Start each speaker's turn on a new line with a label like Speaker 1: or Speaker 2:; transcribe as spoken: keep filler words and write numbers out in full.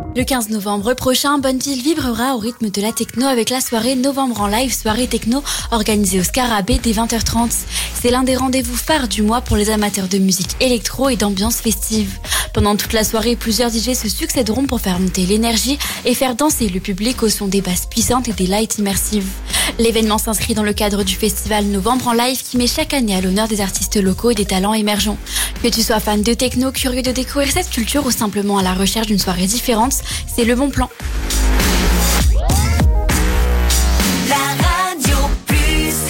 Speaker 1: Le quinze novembre prochain, Bonneville vibrera au rythme de la techno avec la soirée Novembre en live, soirée techno organisée au Scarabée dès vingt heures trente. C'est l'un des rendez-vous phares du mois pour les amateurs de musique électro et d'ambiance festive. Pendant toute la soirée, plusieurs D J se succéderont pour faire monter l'énergie et faire danser le public au son des basses puissantes et des lights immersives. L'événement s'inscrit dans le cadre du festival Novembre en live qui met chaque année à l'honneur des artistes locaux et des talents émergents. Que tu sois fan de techno, curieux de découvrir cette culture ou simplement à la recherche d'une soirée différente, c'est le bon plan.